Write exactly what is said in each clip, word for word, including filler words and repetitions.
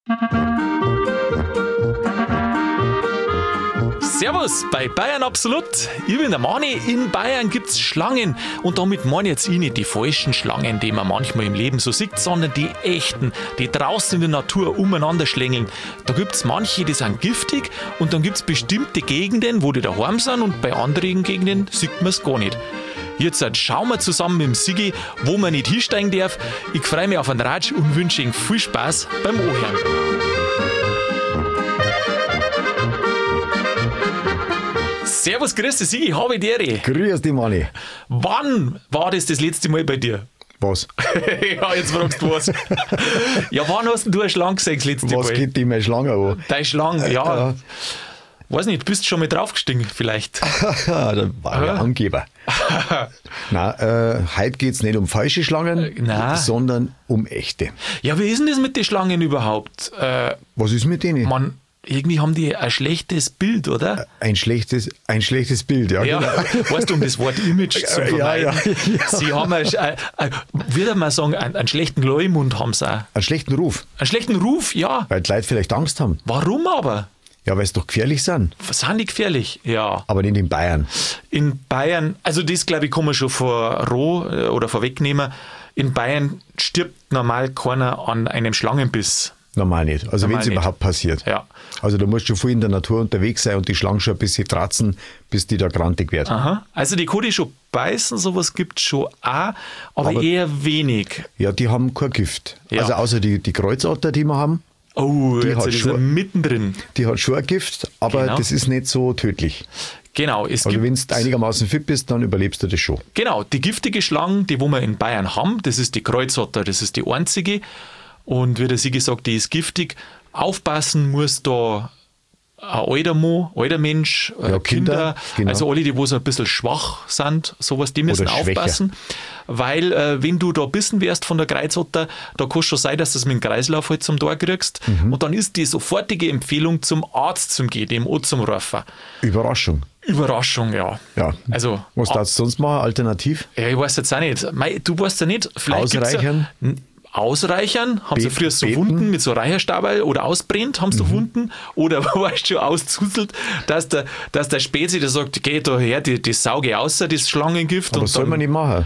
Servus bei Bayern Absolut. Ich bin der Mani. In Bayern gibt's Schlangen. Und damit meine ich jetzt ich nicht die falschen Schlangen, die man manchmal im Leben so sieht, sondern die echten, die draußen in der Natur umeinander schlängeln. Da gibt's manche, die sind giftig, und dann gibt's bestimmte Gegenden, wo die daheim sind, und bei anderen Gegenden sieht man's gar nicht. Jetzt schauen wir zusammen mit dem Sigi, wo man nicht hinsteigen darf. Ich freue mich auf einen Ratsch und wünsche Ihnen viel Spaß beim Anhören. Servus, grüß dich, Sigi, habe die Ehre. Grüß dich, Manni. Wann war das das letzte Mal bei dir? Was? Ja, jetzt fragst du was. Ja, wann hast denn du eine Schlange gesehen das letzte Was Mal? geht dir meine Schlange an? Deine Schlange, ja. Äh, Weiß nicht, bist du schon mal draufgestiegen vielleicht? Da war ja Angeber. Nein, äh, heute geht es nicht um falsche Schlangen, nein. sondern um echte. Ja, wie ist denn das mit den Schlangen überhaupt? Äh, Was ist mit denen? man, irgendwie haben die ein schlechtes Bild, oder? Ein schlechtes, ein schlechtes Bild, ja. Ja, Genau. weißt du, um das Wort Image zu vermeiden. Ja, ja, ja. Sie haben, ein, ein, ein, würde man sagen, einen, einen schlechten Leumund haben sie auch. Einen schlechten Ruf, Einen schlechten Ruf, ja. weil die Leute vielleicht Angst haben. Warum aber? Ja, weil sie doch gefährlich sind. Sind die gefährlich? Ja. Aber nicht in Bayern. In Bayern, also das glaube ich kann man schon vor roh äh, oder vorwegnehmen, in Bayern stirbt normal keiner an einem Schlangenbiss. Normal nicht. Also wenn Normal es nicht. überhaupt passiert. Ja. Also da musst du voll in der Natur unterwegs sein und die Schlange schon ein bisschen tratzen, bis die da grantig wird. Aha. Also die kann die schon beißen, sowas gibt es schon auch, aber, Aber- eher wenig. Ja, die haben kein Gift. Ja. Also außer die, die Kreuzotter, die wir haben, Oh, Die jetzt hat ist er schon- mittendrin. die hat schon ein Gift, aber Genau. das ist nicht so tödlich. Genau, es Also gibt wenn du einigermaßen fit bist, dann überlebst du das schon. Genau, die giftige Schlange, die wo wir in Bayern haben, das ist die Kreuzotter, das ist die einzige. Und wie der Sigi sagt, die ist giftig. Aufpassen muss da ein alter Mann, alter Mensch, äh, Ja, Kinder, Kinder, genau. also alle, die wo so ein bisschen schwach sind, sowas, die müssen Oder schwächer. aufpassen. Weil, äh, wenn du da bissen wärst von der Kreuzotter, da kann es schon sein, dass du es mit dem Kreislauf halt zum Tor kriegst. Mhm. Und dann ist die sofortige Empfehlung, zum Arzt zu gehen, dem anzurufen. Überraschung. Überraschung, ja. Ja. Also, Was ah, darfst du sonst machen, alternativ? ja, ich weiß jetzt auch nicht. Mei, du weißt ja nicht, vielleicht gibt's Ausreichern? Ja, N- Ausreichern, haben sie Bet- früher so beten? Wunden mit so Reicherstabel oder ausbrennt, haben sie Mhm. Wunden oder weißt du, auszuzelt, dass der, dass der Spezi, der sagt, geh da her, die, die sauge aus, das Schlangengift. Aber und soll dann, man nicht machen.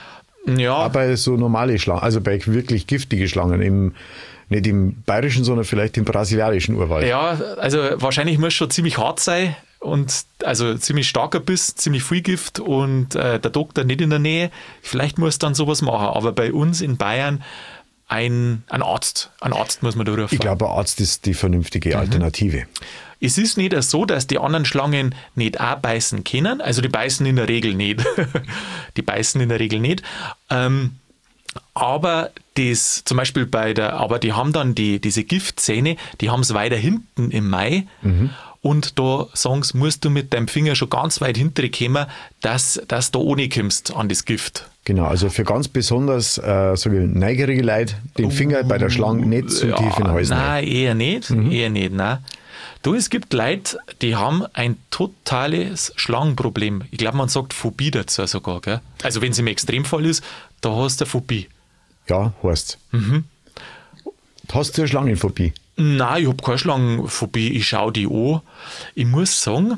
ja, Auch bei so normale Schlangen, also bei wirklich giftige Schlangen, im, nicht im bayerischen, sondern vielleicht im brasilianischen Urwald. ja, also wahrscheinlich muss schon ziemlich hart sein und also ziemlich starker Biss, ziemlich viel Gift und äh, der Doktor nicht in der Nähe. Vielleicht muss dann sowas machen, aber bei uns in Bayern ein, ein Arzt, ein Arzt muss man da rufen. Ich glaube, ein Arzt ist die vernünftige Alternative. Es ist nicht so, dass die anderen Schlangen nicht auch beißen können. Also die beißen in der Regel nicht. Die beißen in der Regel nicht. Ähm, aber das, zum Beispiel bei der, aber die haben dann die, diese Giftzähne, die haben es weiter hinten im Mai. Und da sagen sie, musst du mit deinem Finger schon ganz weit hinten kommen, dass, dass du ohne kommst an das Gift. Genau, also für ganz besonders äh, so neugierige Leute den Finger bei der Schlange nicht zu Ja, tief in den Hals nehmen. Nein, eher nicht. Eher nicht, nein. Du, es gibt Leute, die haben ein totales Schlangenproblem. Ich glaube, man sagt Phobie dazu sogar. Gell? Also wenn es im Extremfall ist, da hast du eine Phobie. Ja, heißt Mhm. Hast du eine Schlangenphobie? Nein, ich habe keine Schlangenphobie. Ich schaue die an. Ich muss sagen,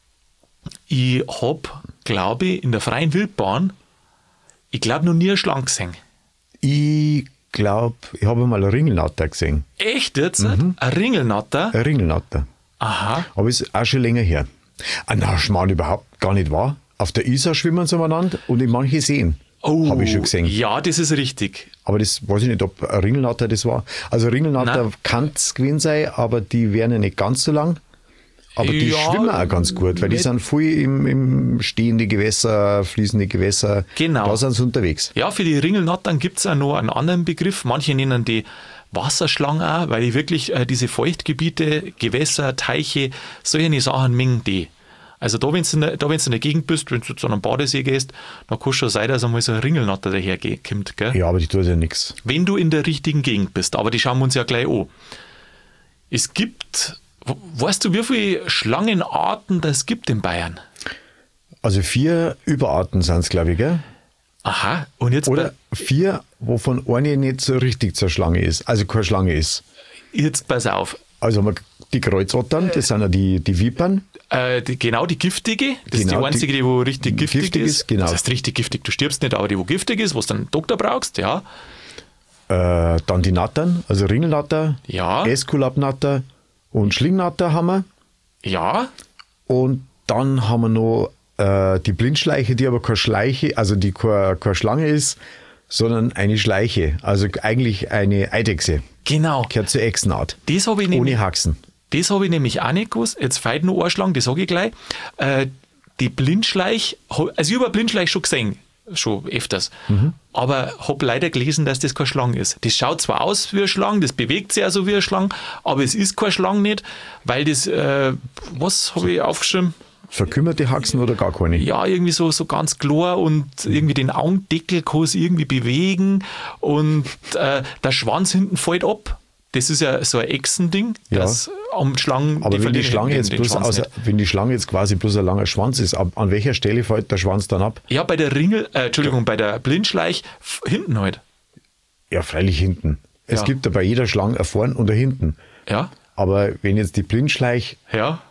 ich habe, glaube ich, in der freien Wildbahn, ich glaube, noch nie eine Schlange gesehen. Ich glaube, ich habe mal eine Ringelnatter gesehen. Echt jetzt? Ein Ringelnatter? Eine Ringelnatter. Aha. Aber ist auch schon länger her. Ah, na, Schmarrn überhaupt gar nicht wahr. Auf der Isar schwimmen sie umeinander und in manche Seen. Oh, Habe ich schon gesehen. Ja, das ist richtig. Aber das weiß ich nicht, ob ein Ringelnatter das war. Also Ringelnatter Nein. kann es gewesen sein, aber die wären ja nicht ganz so lang. Aber die Ja, schwimmen auch ganz gut, weil die nicht- sind voll im, im stehende Gewässer, fließende Gewässer. Genau. Da sind sie unterwegs. Ja, für die Ringelnattern gibt es auch noch einen anderen Begriff. Manche nennen die Wasserschlangen auch, weil die wirklich äh, diese Feuchtgebiete, Gewässer, Teiche, solche Sachen mengen die. Also da, wenn du in, der- da, wenn's in der Gegend bist, wenn du zu einem Badesee gehst, dann kann es schon sein, dass einmal so ein Ringelnatter daherkommt. Gell? Ja, aber die tut ja nichts. Wenn du in der richtigen Gegend bist. Aber die schauen wir uns ja gleich an. Es gibt, w- weißt du, wie viele Schlangenarten das gibt in Bayern? Also vier Überarten sind es, glaube ich, gell? Aha, und jetzt Oder vier, wovon eine nicht so richtig zur Schlange ist, also keine Schlange ist. Jetzt pass auf. Also haben wir die Kreuzottern, das sind ja die, die Vipern. Äh, die, genau, die giftige. Das Genau, ist die einzige, die, wo richtig giftig, giftig ist. ist, genau. Das heißt richtig giftig, du stirbst nicht, aber die, wo giftig ist, wo du dann einen Doktor brauchst, ja. Äh, dann die Nattern, also Ringelnatter, Ja. Äskulapnatter und Schlingnatter haben wir. Ja. Und dann haben wir noch äh, die Blindschleiche, die aber keine Schleiche, also die keine, keine Schlange ist, sondern eine Schleiche. Also eigentlich eine Eidechse. Genau. Gehört zur Echsenart. Das habe ich nämlich. Ohne Haxen. Das habe ich nämlich auch nicht gewusst. Jetzt fehlt nur Anschlag, das sage ich gleich. Äh, die Blindschleich, also ich habe Blindschleich schon gesehen, schon öfters. Mhm. Aber habe leider gelesen, dass das keine Schlange ist. Das schaut zwar aus wie eine Schlange, das bewegt sich also wie eine Schlange, aber es ist keine Schlange nicht, weil das, äh, was habe ich aufgeschrieben? Verkümmerte Haxen oder gar keine? Ja, irgendwie so, so ganz klar und irgendwie den Augendeckel kann es irgendwie bewegen und äh, der Schwanz hinten fällt ab. Das ist ja so ein Echsending, Ja. dass am Schlangen, Aber wenn die, Schlange den- jetzt den bloß Schwanz außer, nicht. wenn die Schlange jetzt quasi bloß ein langer Schwanz ist, ab, an welcher Stelle fällt der Schwanz dann ab? Ja, bei der Ringel, äh, Entschuldigung, bei der Blindschleich f- hinten halt. Ja, freilich hinten. Es Ja. gibt ja bei jeder Schlange ein vorn und ein hinten. Ja, Aber wenn jetzt die Blindschleich, ja,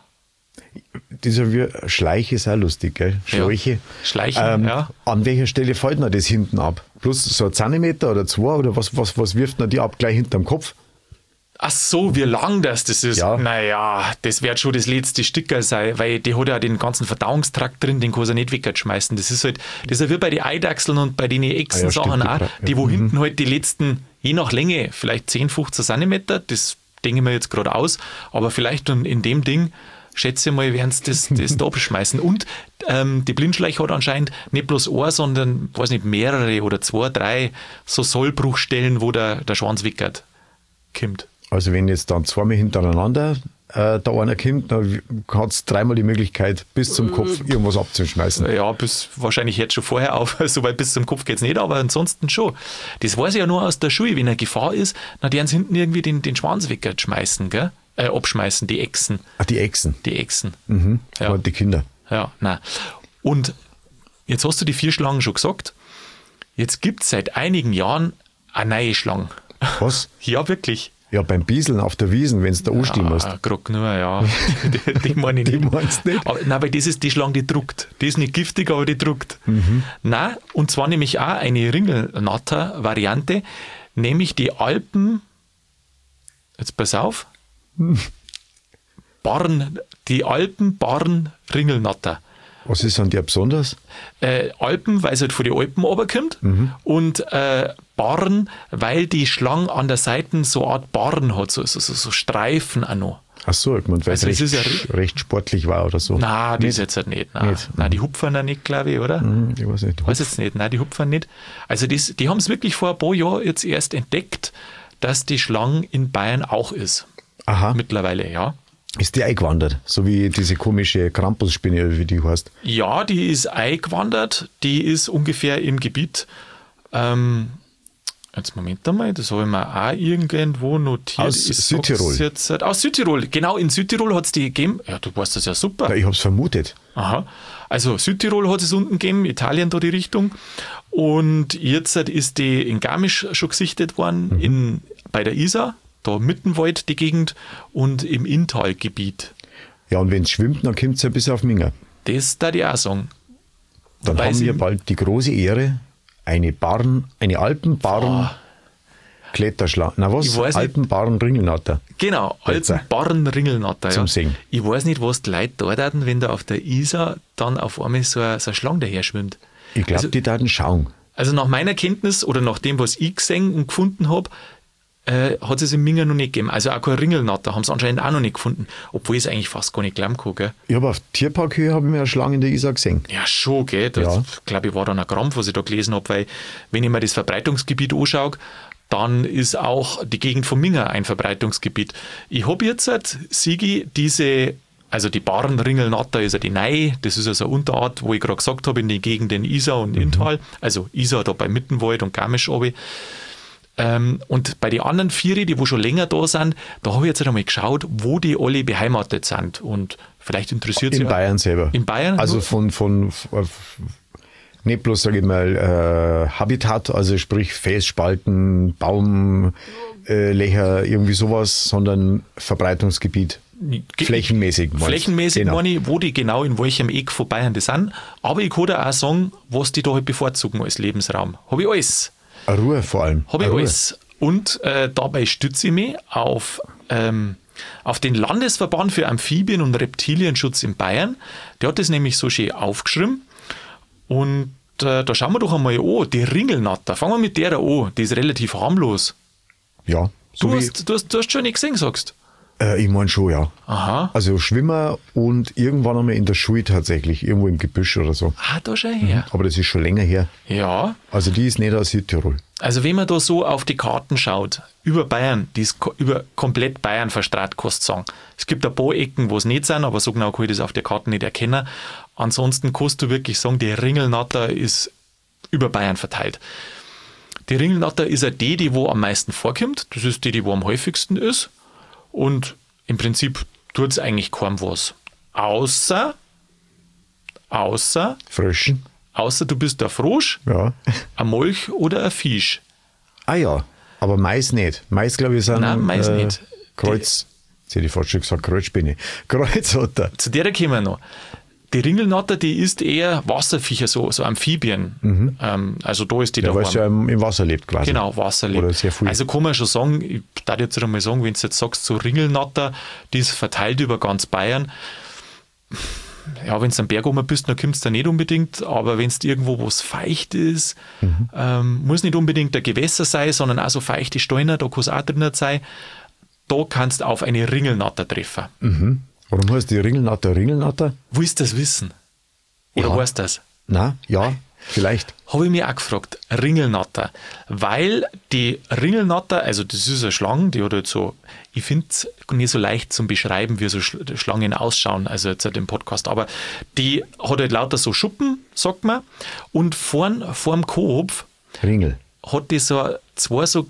dieser wie Schleiche ist auch lustig, gell? Schläuche. Schleichen, Ähm, ja. An welcher Stelle fällt denn das hinten ab? Plus so ein Zentimeter oder zwei oder was, was, was wirft man die ab? Gleich hinterm Kopf? Ach so, wie lang das das ist. Ja. Naja, das wird schon das letzte Stückerl sein, weil die hat ja den ganzen Verdauungstrakt drin, den kann sie nicht wegschmeißen. Das ist halt, das ist ja wie bei den Eidachseln und bei den Echsensachen stimmt, die auch, Tra- die wo ja. hinten halt die letzten, je nach Länge, vielleicht zehn, fünfzehn Zentimeter, das denke ich mir jetzt gerade aus, aber vielleicht dann in dem Ding, schätze ich mal, werden sie das, das da abschmeißen. Und ähm, die Blindschleich hat anscheinend nicht bloß ein, sondern, weiß nicht, mehrere oder zwei, drei so Sollbruchstellen, wo der, der Schwanz wickert, kommt. Also wenn jetzt dann zweimal hintereinander äh, da einer kommt, dann hat es dreimal die Möglichkeit, bis zum Kopf irgendwas abzuschmeißen. Ja, bis, wahrscheinlich jetzt schon vorher auf, soweit bis zum Kopf geht es nicht, aber ansonsten schon. Das weiß ich ja nur aus der Schule, wenn eine Gefahr ist, dann werden sie hinten irgendwie den, den Schwanz wegschmeißen, gell? Äh, abschmeißen, die Echsen. Ach, die Echsen. Die Echsen. Mhm. Ja. Aber die Kinder. Ja, nein. Und jetzt hast du die vier Schlangen schon gesagt. Jetzt gibt es seit einigen Jahren eine neue Schlange. Was? Ja, wirklich. Ja, beim Bieseln auf der Wiesen, wenn du da anstehen musst. Ah, grad nur, ja. die, die meine ich Die nicht. meinst du nicht? Aber, nein, weil das ist die Schlange, die druckt. Die ist nicht giftig, aber die druckt. Mhm. Nein, und zwar nämlich auch eine Ringelnatter-Variante, nämlich die Alpen, jetzt pass auf, Barn, die Alpen-Barn-Ringelnatter. Was ist an der besonders? Äh, Alpen, weil es halt von den Alpen runterkommt Mhm. und äh, Barn, weil die Schlange an der Seite so eine Art Barn hat, so, so, so, so Streifen auch noch. Ach so, ich meine, weil Also es es recht, ist ja- recht sportlich war oder so. Nein, die Nicht? ist jetzt halt nicht. Nein, Nicht? nein die hupfen da nicht, glaube ich, oder? Hm, ich weiß nicht. Weiß jetzt nicht. Nein, die hupfen nicht. Also das, die haben es wirklich vor ein paar Jahren jetzt erst entdeckt, dass die Schlange in Bayern auch ist. Aha, Mittlerweile, ja. ist die eingewandert? So wie diese komische Krampusspinne, wie die heißt. Ja, die ist eingewandert. Die ist ungefähr im Gebiet. Ähm, jetzt Moment einmal, das habe ich mir auch irgendwo notiert. Aus Ich sag's Südtirol. Jetzt, äh, aus Südtirol, genau, in Südtirol hat es die gegeben. Ja, du weißt das ja super. Ja, ich habe es vermutet. Aha. Also Südtirol hat es unten gegeben, Italien da die Richtung. Und jetzt ist die in Garmisch schon gesichtet worden, Mhm. in, bei der Isar, da Mittenwald die Gegend und im Inntalgebiet. Ja, und wenn es schwimmt, dann kommt es ja bis auf Minger. Das da die auch sagen. Dann Wobei haben sie- wir bald die große Ehre, eine Barn, eine Alpenbarn Kletterschlange. Na was? Ich weiß nicht. Alpenbarn Ringelnatter. Genau, Jetzt, alten Barren-Ringelnatter. zum Ja. Singen. Ich weiß nicht, was die Leute da taten, wenn da auf der Isar dann auf einmal so eine, so eine Schlange daher schwimmt. Ich glaube, Also- die Daten schauen. Also nach meiner Kenntnis oder nach dem, was ich gesehen und gefunden habe, äh, hat es im Minger noch nicht gegeben. Also auch kein Ringelnatter haben sie anscheinend auch noch nicht gefunden. Obwohl ich es eigentlich fast gar nicht glauben kann, gell? Ich habe auf Tierparkhöhe habe ich mir eine Schlange in der Isar gesehen. Ja, schon, gell? Das, Ja. glaube ich, war dann ein Krampf, was ich da gelesen habe, weil wenn ich mir das Verbreitungsgebiet anschaue, dann ist auch die Gegend von Minger ein Verbreitungsgebiet. Ich habe jetzt, seit Sigi, diese, also die Barrenringelnatter ist ja die Nei, das ist also eine Unterart, wo ich gerade gesagt habe, in den Gegenden Isar und Inntal, also Isar da bei Mittenwald und Garmisch oben. Ähm, und bei den anderen vier, die wo schon länger da sind, da habe ich jetzt einmal geschaut, wo die alle beheimatet sind. Und vielleicht interessiert In Sie Bayern selber. In Bayern? Also nur? von, von, von nicht bloß, sage ich mal, äh, Habitat, also sprich Felsspalten, Baumlöcher, äh, irgendwie sowas, sondern Verbreitungsgebiet. Ge- Flächenmäßig. meinst du? Flächenmäßig Genau. meine ich, wo die genau in welchem Eck von Bayern die sind. Aber ich kann dir auch sagen, was die da halt bevorzugen als Lebensraum. Habe ich alles. Eine Ruhe vor allem. Habe ich Eine Ruhe. alles. Und äh, dabei stütze ich mich auf, ähm, auf den Landesverband für Amphibien- und Reptilienschutz in Bayern. Der hat das nämlich so schön aufgeschrieben. Und äh, da schauen wir doch einmal an, die Ringelnatter. Fangen wir mit der an. Die ist relativ harmlos. Ja. So Du wie, hast, du, hast, du hast schon nicht gesehen, sagst äh, ich meine schon, ja. Aha. Also Schwimmer und irgendwann einmal in der Schule tatsächlich, irgendwo im Gebüsch oder so. Ah, da schau her. Aber das ist schon länger her. Ja. Also die ist nicht aus Südtirol. Also wenn man da so auf die Karten schaut, über Bayern, die ist ko- über komplett Bayern verstrahlt, kannst du sagen. Es gibt ein paar Ecken, wo es nicht sind, aber so genau kann ich das auf der Karte nicht erkennen. Ansonsten kannst du wirklich sagen, die Ringelnatter ist über Bayern verteilt. Die Ringelnatter ist auch die, die wo am meisten vorkommt. Das ist die, die wo am häufigsten ist. Und im Prinzip tut es eigentlich kaum was. Außer, außer, Fröschen. außer du bist der Frosch, Ja. ein Molch oder ein Fisch. Ah ja, aber Mais nicht. Mais, glaube ich, sind Nein, Mais nicht. Kreuz. Jetzt hätte ich fast schon gesagt, Kreuzspinne. Kreuzotter. Zu der kommen wir noch. Die Ringelnatter, die ist eher Wasserviecher, so, so Amphibien. Ähm, also da ist die Ja, weil es daheim. ja im, im Wasser lebt quasi. Genau, Wasser lebt. Oder sehr viel. Also kann man schon sagen, ich darf jetzt einmal sagen, wenn du jetzt sagst, so Ringelnatter, die ist verteilt über ganz Bayern. Ja, wenn du am Berg oben bist, dann kommst du da nicht unbedingt, aber wenn es irgendwo was feucht ist, Mhm. ähm, muss nicht unbedingt ein Gewässer sein, sondern auch so feuchte Steine, da kann es auch drin sein, da kannst du auf eine Ringelnatter treffen. Mhm. Warum heißt die Ringelnatter Ringelnatter? Willst du das wissen? Oder Ja. weißt du das? Na, ja, vielleicht. Habe ich mich auch gefragt, Ringelnatter. Weil die Ringelnatter, also das ist eine Schlange, die hat halt so, ich finde es nicht so leicht zum Beschreiben, wie so Sch- Schlangen ausschauen, also jetzt halt im Podcast, aber die hat halt lauter so Schuppen, sagt man, und vorn, vorm Kopf Ringel. hat die so zwei so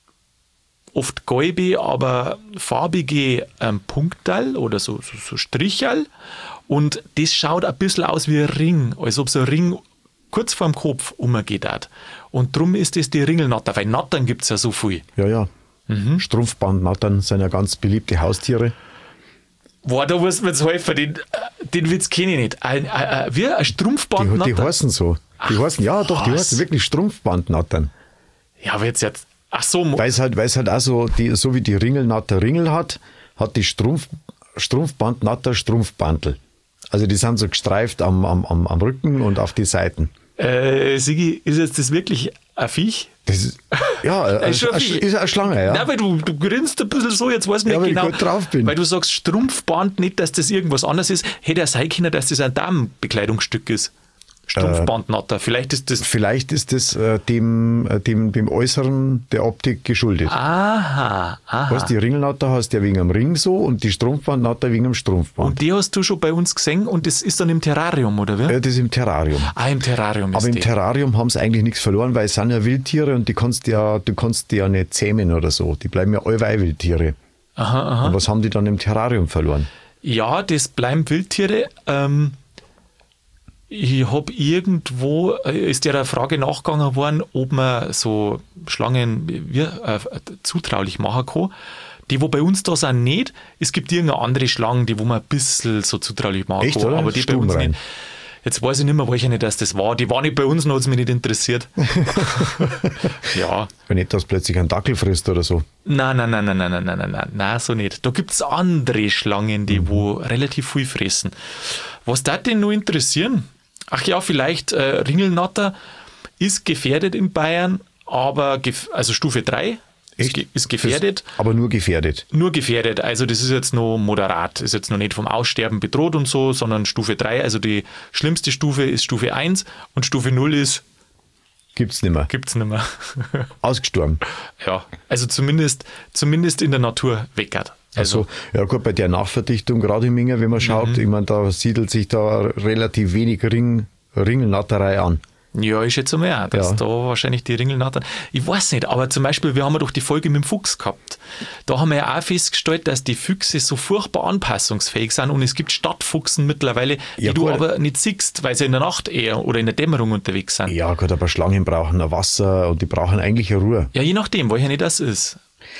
oft gelbe, aber farbige ähm, Punktal oder so, so, so Strichal. Und das schaut ein bisschen aus wie ein Ring, als ob so ein Ring kurz vorm Kopf umgeht hat. Und darum ist das die Ringelnatter, weil Nattern gibt es ja so viel. Ja, ja. Mhm. Strumpfbandnattern sind ja ganz beliebte Haustiere. Boah, da muss man jetzt helfen, den, den Witz kenne ich nicht. Ein, ein, ein, wie ein Die, Strumpfbandnatter? die heißen so. Die heißen, ja doch, die was? heißen wirklich Strumpfbandnattern. Ja, aber jetzt, jetzt, ach so, mo- Weil es halt, weil es halt auch so, die, so wie die Ringelnatter Ringel hat, hat die Strumpf, Strumpfbandnatter Strumpfbandel. Also die sind so gestreift am, am, am, am Rücken und auf die Seiten. äh, Sigi, ist jetzt das wirklich ein Viech? Das ist, ja, eine, Ist schon eine, viel. ist eine Schlange, ja. Nein, weil du, du grinst ein bisschen so, jetzt weiß ich nicht Ja, weil ich genau. gut drauf bin. Weil du sagst Strumpfband, nicht, dass das irgendwas anderes ist. Hätte ja sein können, dass das ein Damenbekleidungsstück ist. Strumpfbandnatter. Vielleicht ist das. Vielleicht ist das äh, dem, äh, dem, dem Äußeren der Optik geschuldet. Aha, aha. Was, die Ringelnatter hast ja wegen am Ring so und die Strumpfbandnatter wegen am Strumpfband. Und die hast du schon bei uns gesehen und das ist dann im Terrarium, oder wie? Ja, das ist im Terrarium. Ah, im Terrarium ist Aber im die. Terrarium haben sie eigentlich nichts verloren, weil es sind ja Wildtiere und die kannst ja, du kannst die ja nicht zähmen oder so. Die bleiben ja allweil Wildtiere. Aha, aha. Und was haben die dann im Terrarium verloren? Ja, das bleiben Wildtiere. Ähm, ich habe irgendwo, äh, ist der Frage nachgegangen worden, ob man so Schlangen wie, äh, zutraulich machen kann. Die, wo bei uns da sind, nicht. Es gibt irgendeine andere Schlangen, die wo man ein bisschen so zutraulich machen Echt, kann. oder? Aber die bei uns Stubenrein. nicht. Jetzt weiß ich nicht mehr, welche nicht, dass das war. Die war nicht bei uns, noch hat es mich nicht interessiert. Ja. Wenn nicht, dass plötzlich ein Dackel frisst oder so. Nein, nein, nein, nein, nein, nein, nein, nein, nein, nein, so nicht. Da gibt es andere Schlangen, die wo relativ viel fressen. Was darf denn nur interessieren? Ach ja, vielleicht äh, Ringelnatter ist gefährdet in Bayern, aber gef- also Stufe drei ist, Echt? ge- ist gefährdet. Das, aber nur gefährdet. Nur gefährdet, also das ist jetzt noch moderat, ist jetzt noch nicht vom Aussterben bedroht und so, sondern Stufe drei, also die schlimmste Stufe ist Stufe eins und Stufe null ist, Gibt's nicht mehr. gibt's nicht mehr. Ausgestorben. Ja, also zumindest, zumindest in der Natur weckert. Also, Also, ja gut, bei der Nachverdichtung, gerade im Minger, wenn man schaut, ich meine, da siedelt sich da relativ wenig Ring, Ringelnatterei an. Ja, ich schätze mal auch, dass Ja. da wahrscheinlich die Ringelnattern. Ich weiß nicht, aber zum Beispiel, wir haben ja doch die Folge mit dem Fuchs gehabt. Da haben wir ja auch festgestellt, dass die Füchse so furchtbar anpassungsfähig sind und es gibt Stadtfuchsen mittlerweile, die Ja, du gut. aber nicht siehst, weil sie in der Nacht eher oder in der Dämmerung unterwegs sind. Ja, gut, aber Schlangen brauchen ein Wasser und die brauchen eigentlich eine Ruhe. Ja, je nachdem, welcher nicht das ist.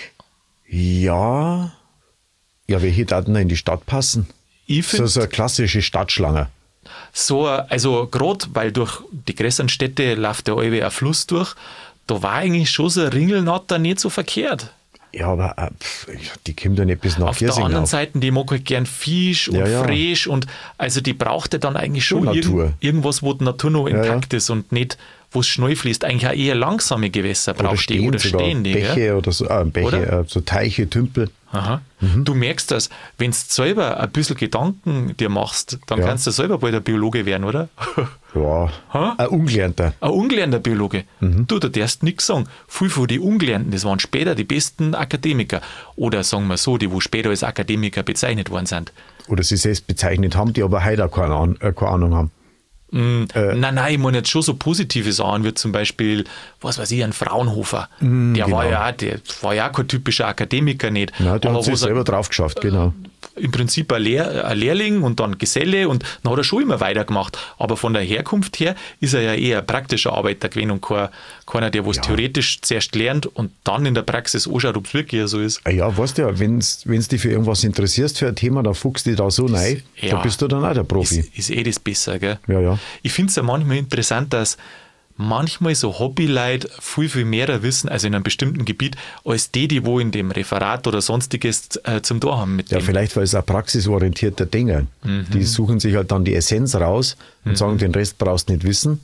Ja, ja, welche Daten in die Stadt passen? Ich So, finde, so eine klassische Stadtschlange. so, also gerade, weil durch die größeren Städte läuft der Albe ein Fluss durch, da war eigentlich schon so ein Ringelnatter nicht so verkehrt. Ja, aber äh, pf, die kommt ja nicht bis nach Auf der Giersing anderen auf. Seite, die mag halt gern Fisch und Ja, ja. Frisch und also die braucht ja dann eigentlich schon Schon Natur. irgend, irgendwas, wo die Natur noch ja. intakt ist und nicht, wo es schnell fließt. Eigentlich auch eher langsame Gewässer Oder braucht die stehen oder sogar stehen die. Bäche Gell? oder so, äh, Bäche, Oder? äh, so Teiche, Tümpel. Aha. Mhm. Du merkst das, wenn du selber ein bisschen Gedanken dir machst, dann Ja. kannst du selber bald ein Biologe werden, oder? Ja, Ha? ein Ungelernter. Ein ungelernter Biologe. Mhm. Du, da darfst nichts sagen. Viele von den Ungelernten, das waren später die besten Akademiker. Oder sagen wir so, die wo später als Akademiker bezeichnet worden sind. Oder sie selbst bezeichnet haben, die aber heute auch keine, Ahn- äh, keine Ahnung haben. Nein, nein, ich meine jetzt schon so positive Sachen, wie zum Beispiel, was weiß ich, ein Fraunhofer. der, genau. war ja, auch- der war ja auch kein typischer Akademiker nicht. Nein, der Aber hat sich was er- selber drauf geschafft, genau. im Prinzip ein, Lehr ein Lehrling und dann Geselle und dann hat er schon immer weitergemacht. Aber von der Herkunft her ist er ja eher ein praktischer Arbeiter gewesen und kein, keiner, der was theoretisch zuerst lernt und dann in der Praxis anschaut, ob es wirklich so ist. Ah ja, weißt du ja, wenn du dich für irgendwas interessierst, für ein Thema, dann fuchst du dich da so rein, ja. da bist du dann auch der Profi. Ist, ist eh das besser, gell? Ja, ja. Ich finde es ja manchmal interessant, dass manchmal so Hobbyleute viel, viel mehr wissen, also in einem bestimmten Gebiet, als die, die wo in dem Referat oder sonstiges äh, zum Tor haben mit Ja, dem. vielleicht, weil es ein praxisorientierter Dinger. Die suchen sich halt dann die Essenz raus und sagen, den Rest brauchst du nicht wissen.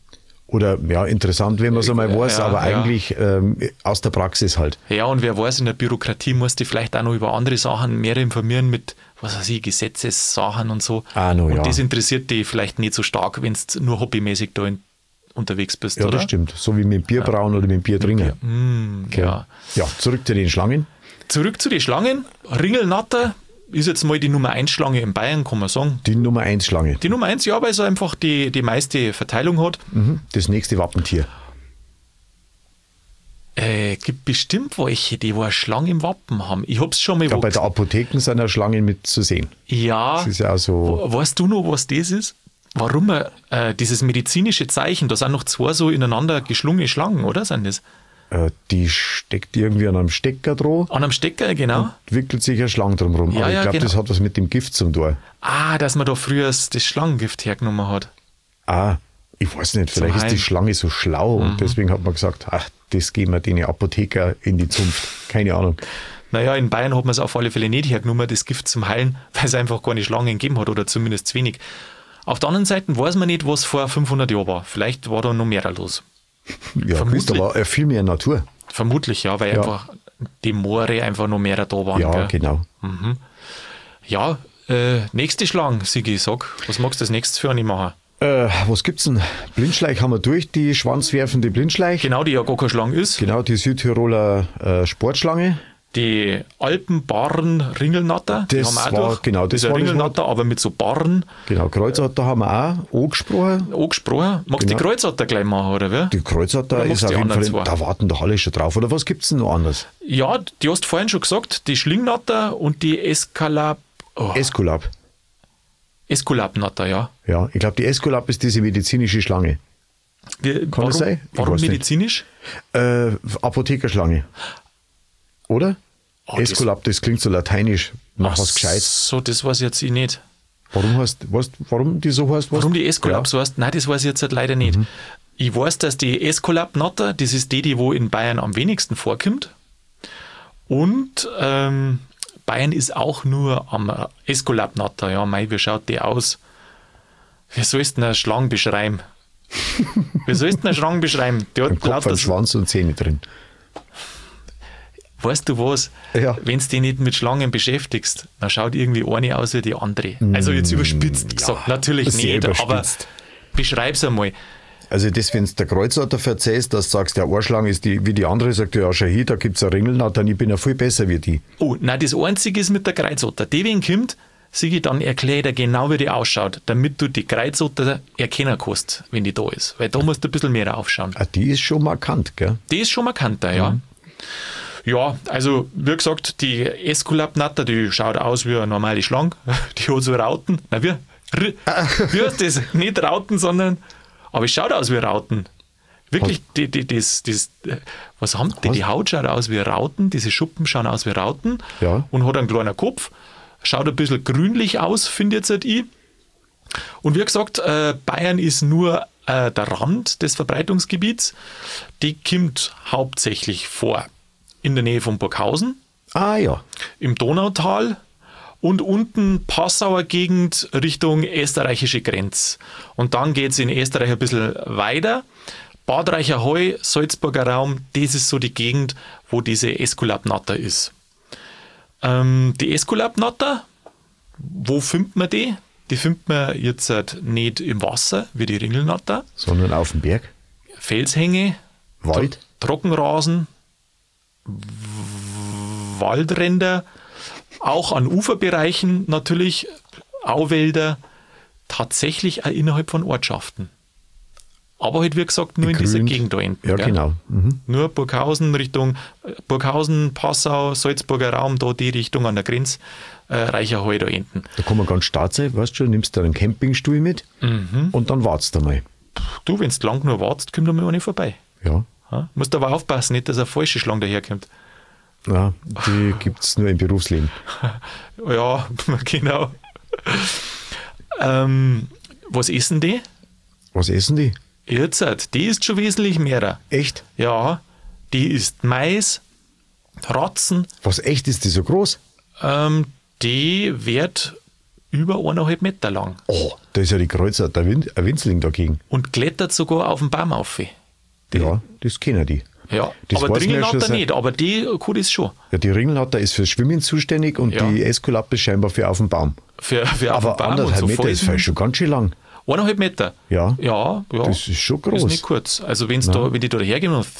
Oder, ja, interessant, wenn man es einmal weiß, Ja, aber ja. eigentlich ähm, aus der Praxis halt. Ja, und wer weiß, in der Bürokratie musst du vielleicht auch noch über andere Sachen mehr informieren mit, was weiß ich, Gesetzessachen und so. Ah, no, und ja. das interessiert dich vielleicht nicht so stark, wenn du nur hobbymäßig da in, unterwegs bist, Ja, oder? das stimmt. So wie mit dem Bier brauen oder mit dem Bier trinken. Mm, Okay. ja. Ja, zurück zu den Schlangen. Zurück zu den Schlangen. Ringelnatter ist jetzt mal die Nummer eins Schlange in Bayern, kann man sagen. Die Nummer eins Schlange. Die Nummer eins, ja, weil sie einfach die, die meiste Verteilung hat. Mhm. Das nächste Wappentier. Äh, gibt bestimmt welche, die wo eine Schlange im Wappen haben. Ich hab's schon mal Ja, wo bei der Apotheken sind ja Schlangen mit zu sehen. Ja, Das ist ja auch so. we- weißt du noch, was das ist? Warum äh, dieses medizinische Zeichen, da sind noch zwei so ineinander geschlungene Schlangen, oder sind das? Äh, die steckt irgendwie an einem Stecker dran, An einem Stecker, genau. wickelt sich eine Schlange drumherum. Ja, Aber ich ja, glaube, genau. das hat was mit dem Gift zum tun. Ah, dass man da früher das Schlangengift hergenommen hat. Ah, ich weiß nicht, vielleicht ist die Heilen. Schlange so schlau Mhm. und deswegen hat man gesagt, ach, das geben wir den Apotheker in die Zunft. Keine Ahnung. Naja, in Bayern hat man es auf alle Fälle nicht hergenommen, das Gift zum Heilen, weil es einfach keine Schlangen gegeben hat oder zumindest zu wenig. Auf der anderen Seite weiß man nicht, was vor fünfhundert Jahren war. Vielleicht war da noch mehr los. Ja, Vermutlich. gut, aber äh, viel mehr Natur. Vermutlich, ja, weil Ja. einfach die Moore einfach noch mehr da waren. Ja, gell? genau. Ja, äh, nächste Schlange, Sigi, sag, was magst du als nächstes für eine machen? Äh, was gibt's denn? Blindschleich haben wir durch, die schwanzwerfende Blindschleich. Genau, die ja gar keine Schlange ist. Genau, die Südtiroler äh, Sportschlange. Die Alpenbarren-Ringelnatter, die Das haben wir auch war- durch. genau, das ist ein war das Ringelnatter, aber mit so Barren Genau, Kreuzotter haben wir auch angesprochen. angesprochen. Magst du Genau. die Kreuzotter gleich machen, oder wie? Die Kreuzotter Oder ist magst du auf die jeden Fall, anderen zwei? da warten doch alle schon drauf. Oder was gibt's denn noch anders? Ja, die hast du vorhin schon gesagt, die Schlingnatter und die Eskalab, oh, Esculap. Eskulapnatter, ja. Ja, ich glaube, die Esculap ist diese medizinische Schlange. Wie, Kann warum, das sein? Ich Warum weiß nicht. medizinisch? Äh, Apothekerschlange. Oder? Oh, das- Esculap, das klingt so lateinisch. Nach Ach was Gescheites. So, das weiß ich jetzt ich nicht. Warum heißt, weißt, warum die so heißt? Was? Warum die Eskulap Ja. so heißt, nein, das weiß ich jetzt halt leider nicht. Ich weiß, dass die Eskulapnatter, das ist die, die wo in Bayern am wenigsten vorkommt. Und ähm, Bayern ist auch nur am Eskulapnatter. Ja, mei, wie schaut die aus? Wie sollst du eine Schlange beschreiben? Wie sollst du eine Schlange beschreiben? Die hat Ein Kopf, lauter ein Schwanz und Zähne drin. Weißt du was? Ja. Wenn du dich nicht mit Schlangen beschäftigst, dann schaut irgendwie eine aus wie die andere. Also jetzt überspitzt gesagt, natürlich sehr nicht, aber überspitzt. beschreib's einmal. Also das, wenn du der Kreuzotter verzählst, dass du sagst, der Ohrschlange ist die, wie die andere, sagt ja, schau hier, da gibt's eine Ringelnatter, ich bin ja viel besser wie die. Oh, nein, das Einzige ist mit der Kreuzotter. Die, wen kommt, Sigi, dann erkläre ich dir genau, wie die ausschaut, damit du die Kreuzotter erkennen kannst, wenn die da ist. Weil da musst du ein bisschen mehr aufschauen. Ah, die ist schon markant, gell? Die ist schon markanter, ja. Mhm. Ja, also wie gesagt, die Äskulapnatter, die schaut aus wie eine normale Schlange. Die hat so Rauten. Na, wie? Wie heißt das? Nicht Rauten, sondern, aber es schaut aus wie Rauten. Wirklich, die, die, das, das, was haben die? Die Haut schaut aus wie Rauten, diese Schuppen schauen aus wie Rauten ja. und hat einen kleinen Kopf. Schaut ein bisschen grünlich aus, finde jetzt halt ich. Und wie gesagt, äh, Bayern ist nur äh, der Rand des Verbreitungsgebiets. Die kommt hauptsächlich vor in der Nähe von Burghausen. Ah ja. Im Donautal und unten Passauer Gegend Richtung österreichische Grenze. Und dann geht es in Österreich ein bisschen weiter. Bad Reichenhall, Salzburger Raum, das ist so die Gegend, wo diese Äskulapnatter ist. Ähm, die Äskulapnatter, wo findet man die? Die findet man jetzt halt nicht im Wasser, wie die Ringelnatter. Sondern auf dem Berg? Felshänge, Wald? Trockenrasen, Waldränder, auch an Uferbereichen natürlich, Auwälder, tatsächlich auch innerhalb von Ortschaften. Aber halt, wie gesagt, nur Begrünt. In dieser Gegend da hinten. Ja, gell? genau. Mhm. Nur Burghausen, Richtung Burghausen, Passau, Salzburger Raum, da die Richtung an der Grenze, äh, Reichenhall da hinten. Da kann man ganz stark sein, weißt du schon, nimmst du einen Campingstuhl mit Mhm. und dann wartest du mal. Du, wenn du lang nur wartest, kommt da mal eine vorbei. Ja. Ja? Musst aber aufpassen, nicht, dass eine falsche Schlange daherkommt. Ja, die gibt es nur im Berufsleben. Ja, genau. ähm, was essen die? Was essen die? Jetzt, die ist schon wesentlich mehr. Echt? Ja, die isst Mais, Ratzen. Was echt ist die so groß? Ähm, die wird über eineinhalb Meter lang. Oh, da ist ja die Kreuzer, der Win ein Winzling dagegen. Und klettert sogar auf den Baum auf. Die, Ja, das kennen die. ja, Das aber weiß man ja Ringelnatter schon seit- nicht, aber die kann das schon. Ja, die Ringelnatter ist fürs Schwimmen zuständig und Ja. die Äskulappe scheinbar für auf dem Baum. Für, für auf den Aber Baum und anderthalb so Meter ist Falten. vielleicht schon ganz schön lang. Eineinhalb Meter? Ja. Ja, ja. Das ist schon groß. Ist nicht kurz. Also wenn's da, wenn die da hergehen und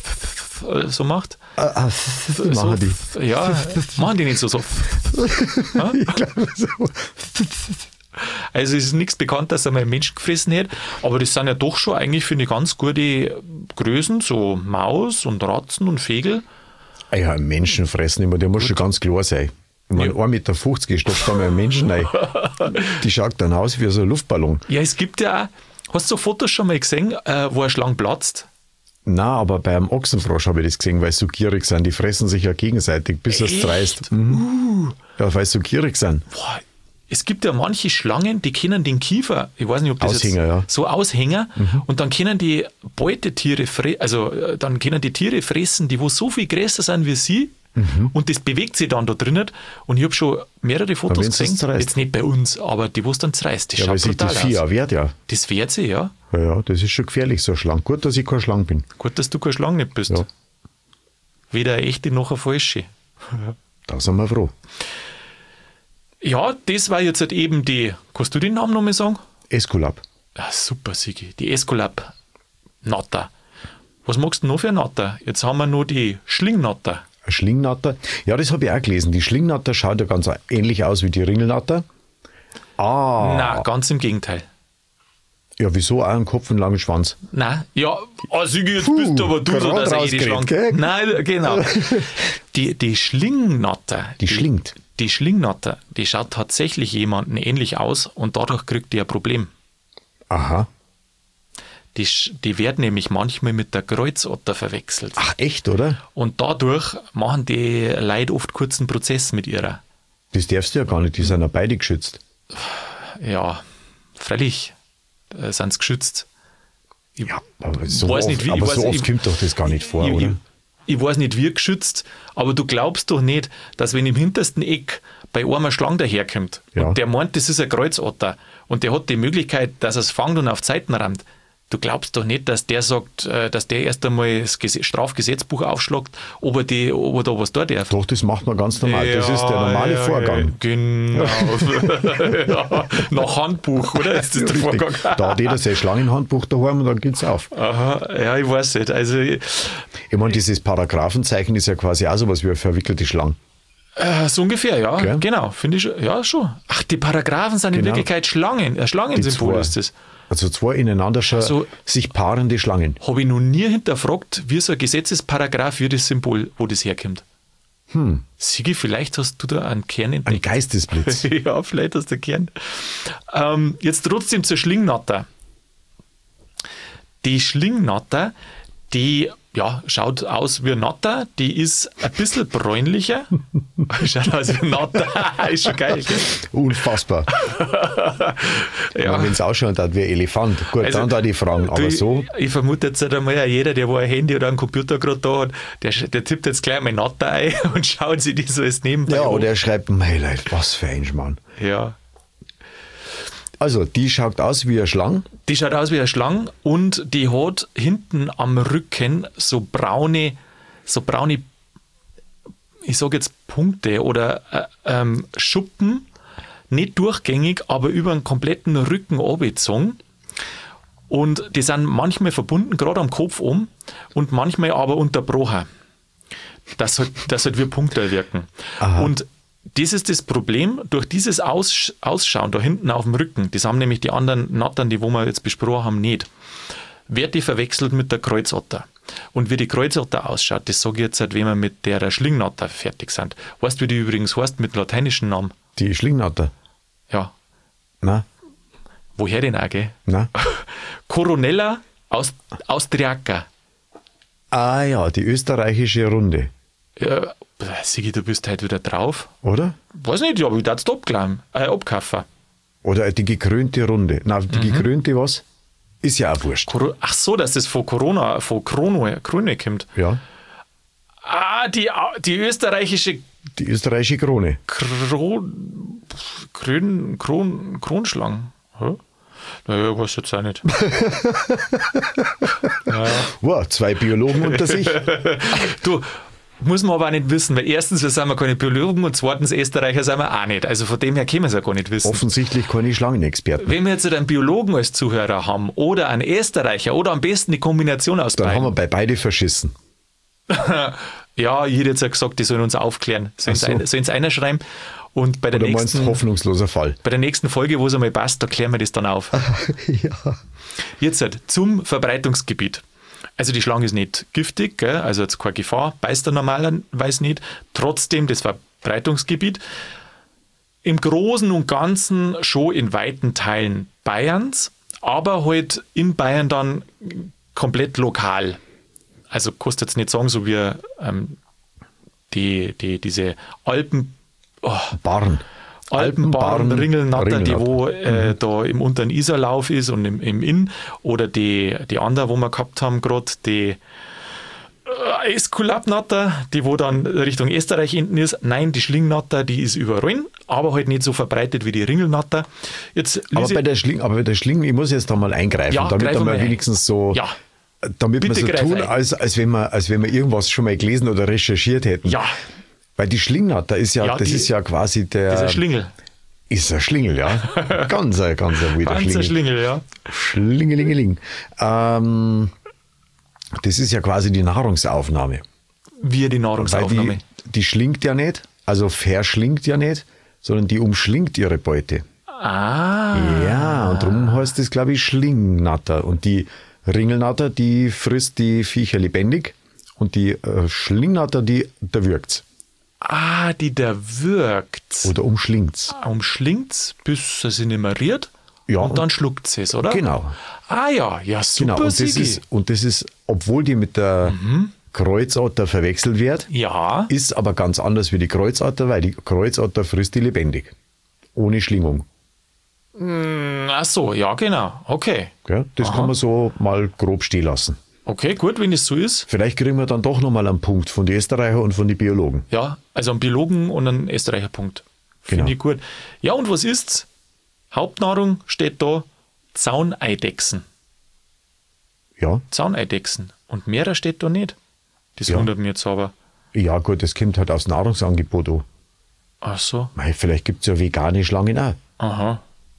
so macht, Ah, ah, so, machen die. ja, machen die nicht so. so. Ich glaube so. Also es ist nichts bekannt, dass er mal einen Menschen gefressen hat, aber das sind ja doch schon eigentlich, finde ich, ganz gute Größen, so Maus und Ratzen und Vögel. Ah ja, ein Menschen fressen immer, der muss schon ganz klar sein. Ich meine, Ja. ein Meter fünfzig stopft da mal einen Menschen rein. Die schaut dann aus wie so ein Luftballon. Ja, es gibt ja auch, hast du so Fotos schon mal gesehen, äh, wo eine Schlange platzt? Nein, aber beim Ochsenfrosch habe ich das gesehen, weil sie so gierig sind. Die fressen sich ja gegenseitig, bis es Echt? Uh. dreist. Mhm. Ja, weil sie so gierig sind. Boah, es gibt ja manche Schlangen, die können den Kiefer, ich weiß nicht, ob das Aushänger, jetzt ja. so Aushänger, und dann können die Beutetiere, fre- also äh, dann können die Tiere fressen, die wo so viel größer sind wie sie, und das bewegt sich dann da drinnen. Und ich habe schon mehrere Fotos wenn's das gesehen, zerreißt. jetzt nicht bei uns, aber die, wo es dann zerreißt, das Ja, weil schaut sich das brutal Vieh aus. auch wehrt, ja. Das wehrt sich, ja. Ja, ja, das ist schon gefährlich, so eine Schlange. Gut, dass ich keine Schlange bin. Gut, dass du keine Schlange nicht bist. Ja. Weder eine echte noch eine falsche. Da sind wir froh. Ja, das war jetzt halt eben die, kannst du den Namen nochmal sagen? Eskulap. Ah, super, Sigi. Die Äskulap-Natter. Was magst du noch für eine Natter? Jetzt haben wir noch die Schlingnatter. Eine Schlingnatter. Ja, das habe ich auch gelesen. Die Schlingnatter schaut ja ganz ähnlich aus wie die Ringelnatter. Ah. Na, ganz im Gegenteil. Ja, wieso? Auch einen Kopf und einen langen Schwanz. Nein, ja, oh, Sigi, jetzt Puh, bist du aber du so, gerade dass er jede rausgeredet, Schlange... gell? Nein, genau. Die, die Schlingnatter. Die schlingt. Die Schlingnatter, die schaut tatsächlich jemanden ähnlich aus und dadurch kriegt die ein Problem. Aha. Die, sch- die wird nämlich manchmal mit der Kreuzotter verwechselt. Ach, echt, oder? Und dadurch machen die Leute oft kurzen Prozess mit ihrer. Das darfst du ja gar nicht, die sind ja beide geschützt. Ja, freilich äh, sind sie geschützt. Ich, Ja, aber so weiß oft, nicht, wie- ich aber weiß- so oft ich- kommt doch das gar nicht vor, ich, oder? ich, ich weiß nicht, wie geschützt, aber du glaubst doch nicht, dass wenn im hintersten Eck bei einem eine Schlange daherkommt Ja. und der meint, das ist ein Kreuzotter und der hat die Möglichkeit, dass er es fangt und auf die Seiten rammt. Du glaubst doch nicht, dass der sagt, äh, dass der erst einmal das Gese- Strafgesetzbuch aufschlagt, ob er, die, ob er da was da darf. Doch, das macht man ganz normal. das ist der normale ja, Vorgang. Ja, genau. ja, nach Handbuch, oder? Ist das der Richtig. Vorgang? Da hat jeder sein Schlangenhandbuch daheim und dann geht's auf. Aha, ja, ich weiß nicht. Also, Ich meine, dieses Paragraphenzeichen ist ja quasi auch sowas wie eine verwickelte Schlange. Äh, so ungefähr, ja. Gell? Genau, finde ich schon. Ja, schon. Ach, die Paragraphen sind in Genau. Wirklichkeit Schlangen. Ein Schlangensymbol zwei. ist das. Also zwei ineinander schon Also- sich paarende Schlangen. Habe ich noch nie hinterfragt, wie so ein Gesetzesparagraph, wie das Symbol, wo das herkommt. Hm. Sigi, vielleicht hast du da einen Kern Ein entdeckt. Geistesblitz. Ja, vielleicht hast du einen Kern. Ähm, jetzt trotzdem zur Schlingnatter. Die Schlingnatter, die ja, schaut aus wie ein Natter, die ist ein bisschen bräunlicher. Schaut aus wie ein Natter, ist schon geil. Gell? Unfassbar. Ja. Wenn es ausschaut hat wie ein Elefant. Gut, Also, dann da die Fragen. Aber Du, so, Ich vermute jetzt halt einmal, jeder, der wo ein Handy oder einen Computer gerade da hat, der, der tippt jetzt gleich mal Natter ein und schaut sich die so als nebenbei ja, an. oder er schreibt, mein Leid, was für ein Schmarrn. Ja. Also, die schaut aus wie eine Schlange. Die schaut aus wie eine Schlange und die hat hinten am Rücken so braune, so braune, ich sage jetzt Punkte oder äh, ähm, Schuppen, nicht durchgängig, aber über einen kompletten Rücken abgezogen. Und die sind manchmal verbunden, gerade am Kopf um, und manchmal aber unterbrochen. Das halt, das halt wie Punkte wirken. Aha. Und das ist das Problem, durch dieses Aus, Ausschauen da hinten auf dem Rücken, das haben nämlich die anderen Nattern, die wo wir jetzt besprochen haben, nicht, wird die verwechselt mit der Kreuzotter. Und wie die Kreuzotter ausschaut, das sage ich jetzt, halt, wenn wir mit der Schlingnatter fertig sind. Weißt du, wie die übrigens heißt mit lateinischen Namen? Die Schlingnatter. Ja, Na, woher denn auch, gell? na. Coronella Aust Austriaca. Ah ja, die österreichische Runde, Ja, Sigi, du bist heute wieder drauf. oder? Weiß nicht, ja, aber ich darf es abkaufen. Äh, abkaufen. Oder die gekrönte Runde. Na, die Mhm. gekrönte was? Ist ja auch wurscht. Coro- Ach so, dass das von Corona, von Krone, Krone kommt. Ja, Ah, die, die österreichische die österreichische Krone. Kron, Kron, Kron, Kronschlangen. Hä? Naja, ich weiß jetzt auch nicht. Wow, zwei Biologen unter sich. Du, muss man aber auch nicht wissen, weil erstens, wir sind wir keine Biologen und zweitens, Österreicher sind wir auch nicht. Also von dem her können wir es ja gar nicht wissen. Offensichtlich keine Schlangenexperten. Wenn wir jetzt einen Biologen als Zuhörer haben oder einen Österreicher oder am besten die Kombination aus Dann haben wir beiden. bei beide verschissen. Ja, ich hätte jetzt ja gesagt, die sollen uns aufklären. Sollen Ach so. es ein, einer schreiben. Und bei der, Oder meinst du nächsten, hoffnungsloser Fall? bei der nächsten Folge, wo es einmal passt, da klären wir das dann auf. Ja. Jetzt halt zum Verbreitungsgebiet. Also die Schlange ist nicht giftig, gell? Also jetzt keine Gefahr, beißt er normalerweise nicht. Trotzdem das Verbreitungsgebiet. Im Großen und Ganzen schon in weiten Teilen Bayerns, aber halt in Bayern dann komplett lokal. Also kannst du jetzt nicht sagen, so wie ähm, die, die, diese Alpen, oh, Barn. Alpenbarn, Ringelnatter, die Ringelnatter. wo äh, da im unteren Isarlauf ist und im, im Inn, oder die, die andere, wo wir gehabt haben, gerade die äh, Eskulapnatter, die wo dann Richtung Österreich hinten ist. Nein, die Schlingnatter, die ist überall, aber halt nicht so verbreitet wie die Ringelnatter. Jetzt, Aber Lise- bei der Schling, aber bei der Schlinge, ich muss jetzt da mal eingreifen, Ja, damit greif wir mal mal ein. wenigstens so, Ja. damit wir Bitte so greif tun, ein. als, als, wenn wir, als wenn wir irgendwas schon mal gelesen oder recherchiert hätten. Ja, Weil die Schlingnatter ist ja, Ja, das die- ist ja quasi der. dieser Schlingel. Ist ein Schlingel, ja. Ganz ein, ganz ein wilder Ganz Schlingel. ein Schlingel, ja. Schlingelingeling. Ähm, das ist ja quasi die Nahrungsaufnahme. Wie die Weil Nahrungsaufnahme. die, die schlingt ja nicht, also verschlingt ja nicht, sondern die umschlingt ihre Beute. Ah, Ja, und darum heißt es, glaube ich, Schlingnatter. Und die Ringelnatter, die frisst die Viecher lebendig und die äh, Schlingnatter, die da wirkt's. ah, die da wirkt. Oder umschlingt's. Umschlingt bis sie sich nicht mehr rührt Ja, und dann und- schluckt sie es, oder? Genau. Ah ja, ja, super, Genau. Und das, Sigi. ist, und das ist, obwohl die mit der Kreuzotter verwechselt wird, Ja, ist aber ganz anders wie die Kreuzotter, weil die Kreuzotter frisst die lebendig. Ohne Schlingung. ach so, ja, genau. Okay. Gell? Das kann man so mal grob stehen lassen. Okay, gut, wenn es so ist. Vielleicht kriegen wir dann doch nochmal einen Punkt von den Österreicher und von den Biologen. Ja, also ein Biologen und ein Österreicher Punkt. Finde Genau. ich gut. Ja, und was ist's? Hauptnahrung steht da Zauneidechsen. Ja, Zauneidechsen. Und Meerer steht da nicht. Das Ja. wundert mich jetzt aber. ja gut, das kommt halt aufs Nahrungsangebot an. Ach so. Mei, vielleicht gibt es ja vegane Schlangen auch. Aha.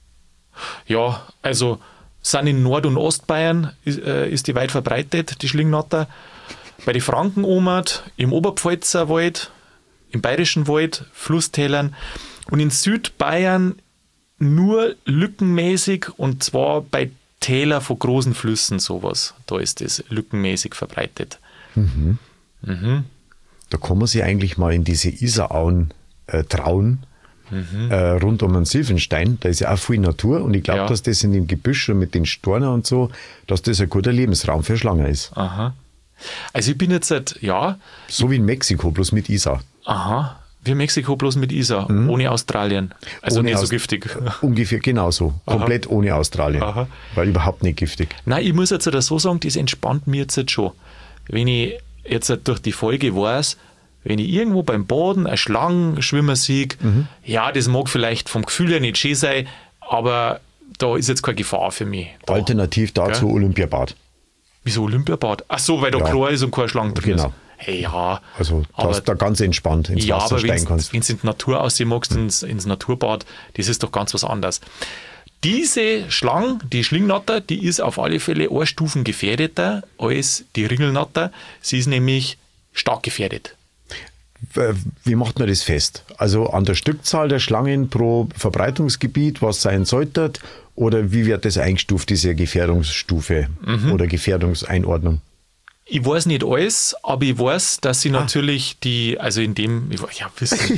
Ja, also sind in Nord- und Ostbayern ist, äh, ist die weit verbreitet, die Schlingnatter. Bei den Franken-Omat, im Oberpfälzer Wald, im Bayerischen Wald, Flusstälern und in Südbayern nur lückenmäßig und zwar bei Täler von großen Flüssen sowas. Da ist das lückenmäßig verbreitet. Mhm. Mhm. Da kann man sich eigentlich mal in diese Isarauen äh, trauen, mhm. äh, rund um den Silfenstein. Da ist ja auch viel Natur und ich glaube, Ja. dass das in dem Gebüsch und mit den Stornen und so, dass das ein guter Lebensraum für Schlangen ist. Aha. Also ich bin jetzt seit, ja, So wie in Mexiko, bloß mit Isar. aha, wie Mexiko bloß mit Isar, ohne Australien. Also Ohne nicht so Aus- giftig. Ungefähr genauso. Komplett ohne Australien. Aha. Weil überhaupt nicht giftig. Nein, ich muss jetzt so sagen, das entspannt mir jetzt schon. Wenn ich jetzt durch die Folge weiß, wenn ich irgendwo beim Baden eine Schlange schwimmen sehe, Mhm. ja, das mag vielleicht vom Gefühl her nicht schön sein, aber da ist jetzt keine Gefahr für mich. Da. Alternativ dazu Olympiabad. Wieso Olympiabad? Ach so, weil da Ja. klar ist und keine Schlange drin Genau. ist. Hey, ja. Also aber, dass da ganz entspannt ins ja, Wasser aber steigen kannst. wenn du in die Natur aussehen magst, ins, ins Naturbad, das ist doch ganz was anderes. Diese Schlange, die Schlingnatter, die ist auf alle Fälle eine Stufen gefährdeter als die Ringelnatter. Sie ist nämlich stark gefährdet. Äh, Wie macht man das fest? Also an der Stückzahl der Schlangen pro Verbreitungsgebiet, was sein sollte, oder wie wird das eingestuft, diese Gefährdungsstufe Mhm. oder Gefährdungseinordnung? Ich weiß nicht alles, aber ich weiß, dass Ah. sie natürlich die, also in dem, ich weiß- ja, wissen,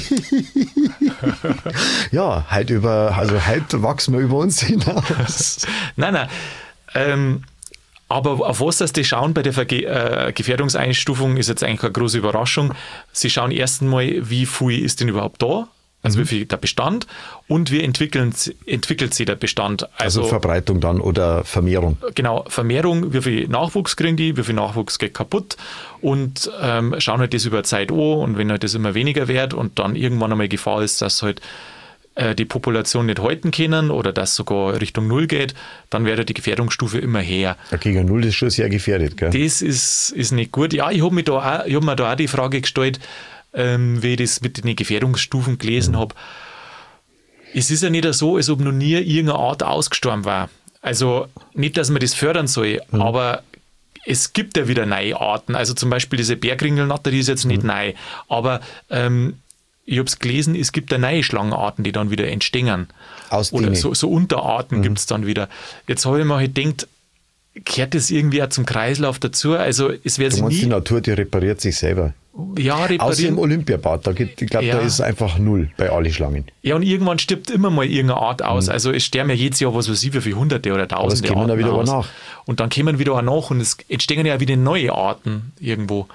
Ja, halt über, also halt wachsen wir über uns hinaus. nein, nein, ähm, aber auf was das die schauen bei der Verge äh, Gefährdungseinstufung ist jetzt eigentlich keine große Überraschung. Sie schauen erst einmal, wie viel ist denn überhaupt da, also wie viel der Bestand und wie entwickeln, entwickelt sich der Bestand. Also, Also, Verbreitung dann oder Vermehrung. genau, Vermehrung, wie viel Nachwuchs kriegen die, wie viel Nachwuchs geht kaputt und ähm, schauen halt das über Zeit an und wenn halt das immer weniger wird und dann irgendwann einmal Gefahr ist, dass halt äh, die Population nicht halten können oder dass sogar Richtung Null geht, dann wäre die Gefährdungsstufe immer höher. Ja, gegen Null ist schon sehr gefährdet, gell? Das ist, ist nicht gut. Ja, ich habe mir, da auch- ich hab mir da auch die Frage gestellt, ähm, wie ich das mit den Gefährdungsstufen gelesen Mhm. habe. Es ist ja nicht so, als ob noch nie irgendeine Art ausgestorben war. Also nicht, dass man das fördern soll, Mhm. aber es gibt ja wieder neue Arten. Also zum Beispiel diese Bergringelnatter, die ist jetzt nicht Mhm. neu. Aber ähm, ich habe es gelesen, es gibt ja neue Schlangenarten, die dann wieder entstehen. Aus Oder denen. so, so Unterarten gibt es dann wieder. Jetzt habe ich mir halt gedacht, gehört das irgendwie auch zum Kreislauf dazu? Also es wird Du sich meinst, die nie Natur, die repariert sich selber. ja, Außer im reparieren. Olympiabad, da gibt, ich glaube, Ja. da ist einfach Null bei allen Schlangen. Ja, und irgendwann stirbt immer mal irgendeine Art aus. Also es sterben ja jedes Jahr, was weiß ich, wie viele Hunderte oder Tausende es kommen Arten ja wieder aus. auch nach. Und dann kommen wieder auch nach und es entstehen ja wieder neue Arten irgendwo.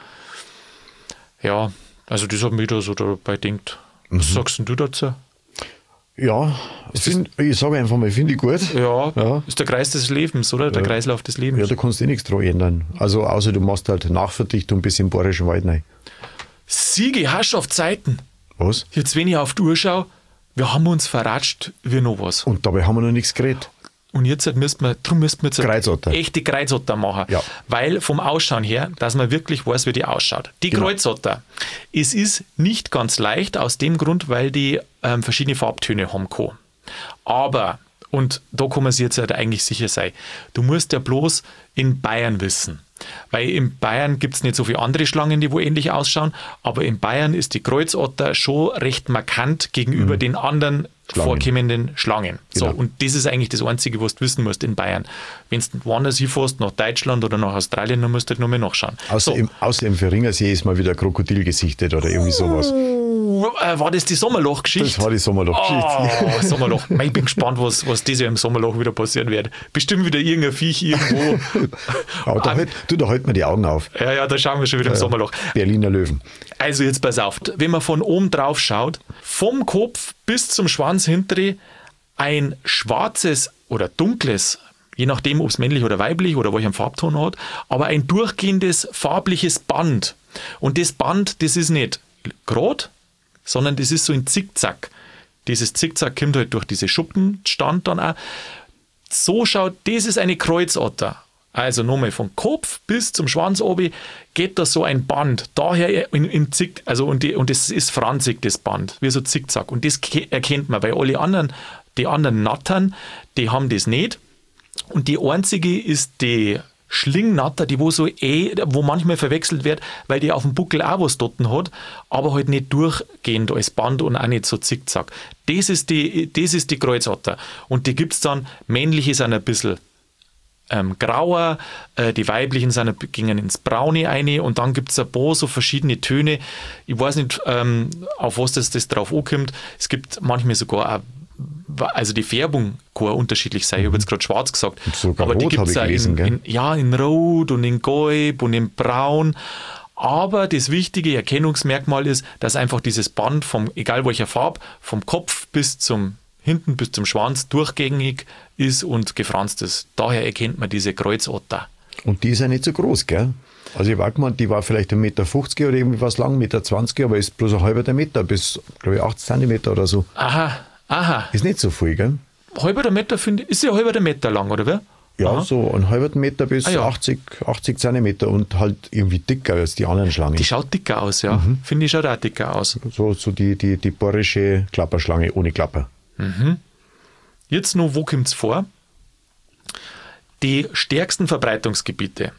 Ja, also das hat mich da so dabei gedacht. Was Mhm. sagst denn du dazu? Ja, find, ich sage einfach mal, finde ich gut. Ja, Ja. ist der Kreis des Lebens, oder? Der Kreislauf des Lebens. Ja, da kannst du eh nichts dran ändern. Also außer du machst halt Nachverdichtung bis im Bayerischen Wald rein. Siege, Herrschaftszeiten. Was? Jetzt, wenn ich auf die Uhr schaue, wir haben uns verratscht wie noch was. Und dabei haben wir noch nichts geredet. Und jetzt müssten wir, darum müssten wir jetzt Kreuzotter. echte Kreuzotter machen. Ja. Weil vom Ausschauen her, dass man wirklich weiß, wie die ausschaut. Die Genau. Kreuzotter. Es ist nicht ganz leicht aus dem Grund, weil die ähm, verschiedene Farbtöne haben kann. Aber, und da kann man sich jetzt halt eigentlich sicher sein, du musst ja bloß in Bayern wissen. Weil in Bayern gibt es nicht so viele andere Schlangen, die wo ähnlich ausschauen, aber in Bayern ist die Kreuzotter schon recht markant gegenüber den anderen Schlangen. vorkommenden Schlangen. So, Genau. und das ist eigentlich das Einzige, was du wissen musst in Bayern. Wenn du woanders hinfährst, nach Deutschland oder nach Australien, dann musst du halt noch mal nachschauen. Außer, so. im, außer im Verringersee ist mal wieder Krokodil gesichtet oder irgendwie sowas. Uh, äh, war das die Sommerloch-Geschichte? Das war die Sommerloch-Geschichte. Oh, Sommerloch. Mei, Ich bin gespannt, was, was dieses Jahr im Sommerloch wieder passieren wird. Bestimmt wieder irgendein Viech irgendwo. Aber da halt, du, da halten wir die Augen auf. Ja, ja, da schauen wir schon wieder im Sommerloch. Berliner Löwen. Also jetzt pass auf, wenn man von oben drauf schaut, vom Kopf bis zum Schwanz hintere ein schwarzes oder dunkles, je nachdem, ob es männlich oder weiblich oder welchen Farbton hat, aber ein durchgehendes farbliches Band. Und das Band, das ist nicht gerade, sondern das ist so ein Zickzack. Dieses Zickzack kommt halt durch diese Schuppenstand dann auch. So schaut, das ist eine Kreuzotter. Also nochmal vom Kopf bis zum Schwanz oben geht da so ein Band. Daher im, im Zick, also und, die, und das ist franzig, das Band, wie so Zickzack. Und das ke- erkennt man, weil alle anderen, die anderen Nattern, die haben das nicht. Und die einzige ist die Schlingnatter, die wo so eh, wo manchmal verwechselt wird, weil die auf dem Buckel auch was dort hat, aber halt nicht durchgehend als Band und auch nicht so zickzack. Das ist die, das ist die Kreuzotter. Und die gibt es dann, männliche sind ein bisschen ähm, grauer, äh, die weiblichen sind, gingen ins Braune rein und dann gibt es ein paar so verschiedene Töne. Ich weiß nicht, ähm, auf was das, das drauf ankommt. Es gibt manchmal sogar auch, also die Färbung kann unterschiedlich sein. Ich habe jetzt gerade schwarz gesagt. Sogar aber die rot gibt habe es ich auch gelesen, in, in, ja, in Rot und in Gelb und in Braun. Aber das wichtige Erkennungsmerkmal ist, dass einfach dieses Band vom, egal welcher Farbe, vom Kopf bis zum hinten bis zum Schwanz durchgängig ist und gefranst ist. Daher erkennt man diese Kreuzotter. Und die ist ja nicht so groß, gell? Also ich war gemeint, die war vielleicht ein Meter fünfzig oder irgendwas lang, Meter zwanzig, aber ist bloß ein halber Meter bis, glaube ich, achtzig Zentimeter oder so. Aha, aha. Ist nicht so viel, gell? Halber Meter, finde ich, ist ja halber Meter lang, oder wie? Ja, Aha. so einen halben Meter bis Ah, ja. achtzig, achtzig Zentimeter und halt irgendwie dicker als die anderen Schlangen. Die schaut dicker aus, ja. Mhm. Finde ich, schaut auch dicker aus. So, so die, die, die bohrische Klapperschlange ohne Klapper. Jetzt noch, wo kommt es vor? Die stärksten Verbreitungsgebiete.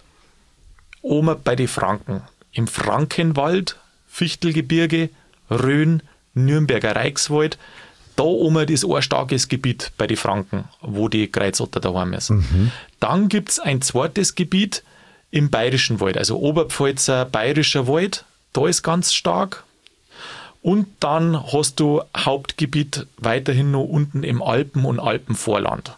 Oben bei den Franken. Im Frankenwald, Fichtelgebirge, Rhön, Nürnberger Reichswald. Da oben ist ein starkes Gebiet bei den Franken, wo die Kreuzotter daheim ist. Mhm. Dann gibt es ein zweites Gebiet im Bayerischen Wald, also Oberpfälzer, Bayerischer Wald. Da ist ganz stark. Und dann hast du Hauptgebiet weiterhin noch unten im Alpen- und Alpenvorland.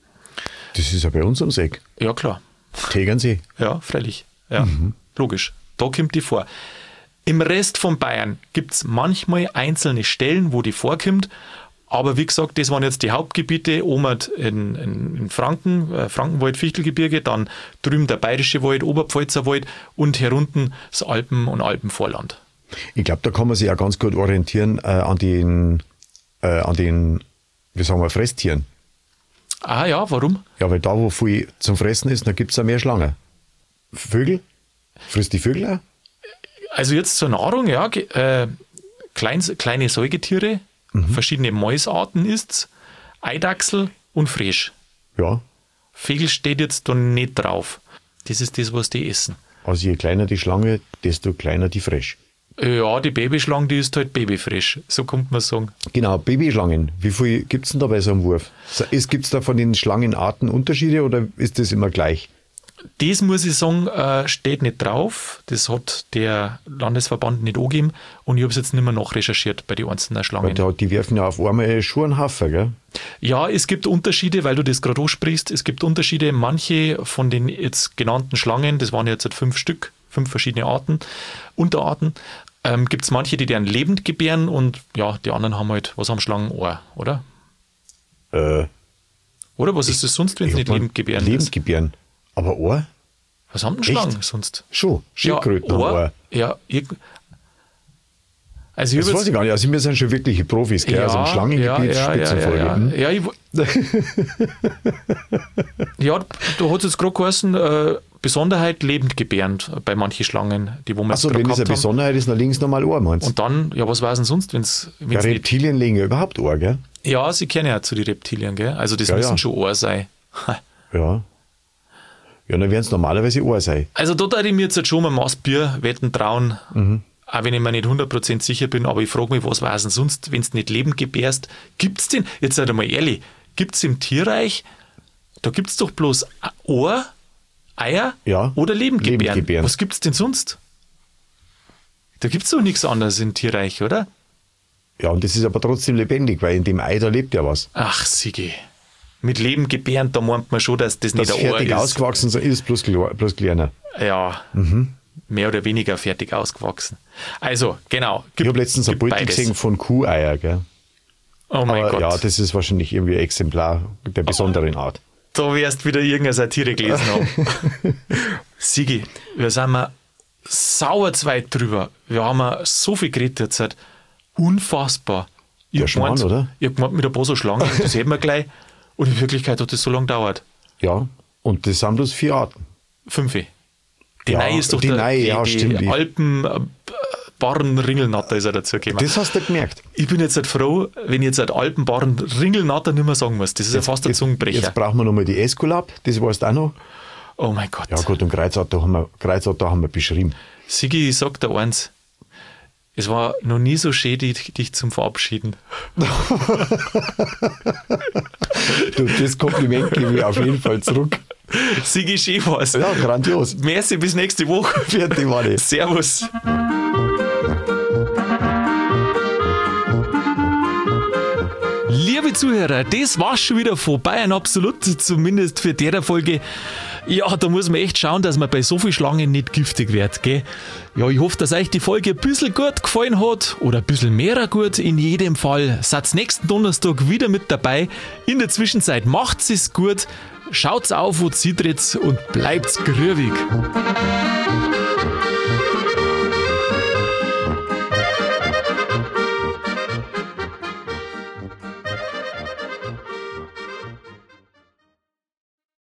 Das ist ja bei uns ums Eck. Ja, klar. Tegernsee. Ja, freilich. Ja, Mhm. logisch. Da kommt die vor. Im Rest von Bayern gibt es manchmal einzelne Stellen, wo die vorkommt. Aber wie gesagt, das waren jetzt die Hauptgebiete. Oben in, in, in Franken, äh, Frankenwald, Fichtelgebirge, dann drüben der Bayerische Wald, Oberpfälzer Wald und herunten das Alpen- und Alpenvorland. Ich glaube, da kann man sich ja ganz gut orientieren äh, an den, äh, an den, wie sagen wir, Fresstieren. Ah ja, warum? Ja, weil da, wo viel zum Fressen ist, da gibt es ja mehr Schlangen. Vögel? Frisst die Vögel auch? Also jetzt zur Nahrung, ja, ge- äh, klein, kleine Säugetiere, Mhm. verschiedene Mäusarten isst's, Eidachsel und Frosch. Ja. Vögel steht jetzt da nicht drauf. Das ist das, was die essen. Also je kleiner die Schlange, desto kleiner die Fresch. Ja, die Babyschlange, die ist halt Babyfrisch, so kommt man sagen. Genau, Babyschlangen. Wie viel gibt es denn da bei so einem Wurf? Gibt es da von den Schlangenarten Unterschiede oder ist das immer gleich? Das muss ich sagen, äh, steht nicht drauf. Das hat der Landesverband nicht angegeben und ich habe es jetzt nicht mehr nachrecherchiert bei den einzelnen Weil Schlangen. da, die werfen ja auf einmal schon einen Haufen, gell? Ja, es gibt Unterschiede, weil du das gerade ansprichst. Es gibt Unterschiede. Manche von den jetzt genannten Schlangen, das waren jetzt halt fünf Stück, fünf verschiedene Arten, Unterarten, ähm, gibt es manche, die deren lebend gebären und ja, die anderen haben halt, was haben Schlangen? Ohr, oder? Äh, Oder was ist das sonst, wenn es nicht lebend gebären Lebend ist? gebären. Aber Ohr? Was haben denn Echt? Schlangen sonst? Schon. Schildkröten ja, haben Ohr, Ohr. ja, ich, also ich Das hab weiß ich gar nicht. Also wir sind schon wirkliche Profis, gell? also im Schlangengebiet ja, ja, Spitzenfolge. ja, ja, Hm? ja, ich, wo- ja, da hat es jetzt gerade geheißen, äh, Besonderheit lebend gebärend bei manchen Schlangen, die wo wir Achso, jetzt wenn gerade das eine gehabt haben. Besonderheit ist, nach links nochmal Ohr, meinst du? Und dann, ja, was weiß denn sonst, wenn es Ja, nicht... Reptilien legen ja überhaupt Ohr, gell? Ja, sie kennen ja zu den Reptilien, gell? Also das Ja, müssen ja. schon Ohr sein. Ja. Ja, dann werden es normalerweise Ohr sein. Also da würde ich mir jetzt halt schon mal Maßbier wetten trauen, auch wenn ich mir nicht hundert Prozent sicher bin, aber ich frage mich, was weiß denn sonst, wenn es nicht lebend gebärst, gibt es denn, jetzt seid mal ehrlich, gibt es im Tierreich, da gibt es doch bloß Ohr, Eier Ja, oder lebend gebären. Lebendgebären. Was gibt es denn sonst? Da gibt es doch nichts anderes im Tierreich, oder? Ja, und das ist aber trotzdem lebendig, weil in dem Ei, da lebt ja was. Ach, Sigi. Mit lebend gebären, da meint man schon, dass das Das nicht ein Ohr fertig ist. ausgewachsen ist, bloß, kle- bloß kleiner. Ja, Mhm. mehr oder weniger fertig ausgewachsen. Also, genau. Ich gibt- habe letztens ein gibt Bild beides. gesehen von Kuheier, gell? Oh mein Aber Gott. ja, das ist wahrscheinlich irgendwie ein Exemplar der besonderen Art. Da wirst wieder irgendeine Satire gelesen haben. Sigi, wir sind mal sauer zweit drüber. Wir haben mal so viel geredet jetzt. Halt. Unfassbar. Ich Der hab Schmarrn, gemeint- oder? Ich habe gemeint, mit ein paar so Schlangen, das hätten wir gleich. Und in Wirklichkeit hat das so lange gedauert. Ja, und das sind bloß vier Arten. Fünf. Die Ja, Neue ist doch die der, Neue, die, ja, die stimmt. Alpen äh, Barren Ringelnatter ist er dazu gekommen. Das hast du gemerkt. Ich bin jetzt halt froh, wenn ich jetzt halt Alpenbarren Ringelnatter nicht mehr sagen muss. Das ist ja fast ein Jetzt, Zungenbrecher. jetzt brauchen wir nochmal die Esculap, das weißt du auch noch. Oh mein Gott. Ja gut, und Kreuzauto haben wir, Kreuzauto haben wir beschrieben. Sigi, ich sag dir eins. Es war noch nie so schön, dich, dich zum Verabschieden. Du, das Kompliment gebe ich auf jeden Fall zurück. Sigi, schön war's. Ja, grandios. Merci, bis nächste Woche. Vierte Woche. Servus. Liebe Zuhörer, das war's schon wieder von Bayern Absolut, zumindest für der Folge. Ja, da muss man echt schauen, dass man bei so vielen Schlangen nicht giftig wird, gell? Ja, ich hoffe, dass euch die Folge ein bisschen gut gefallen hat oder ein bisschen mehr gut. In jedem Fall seid nächsten Donnerstag wieder mit dabei. In der Zwischenzeit macht's es gut, schaut's auf, wo ihr dreht und bleibt's grübig.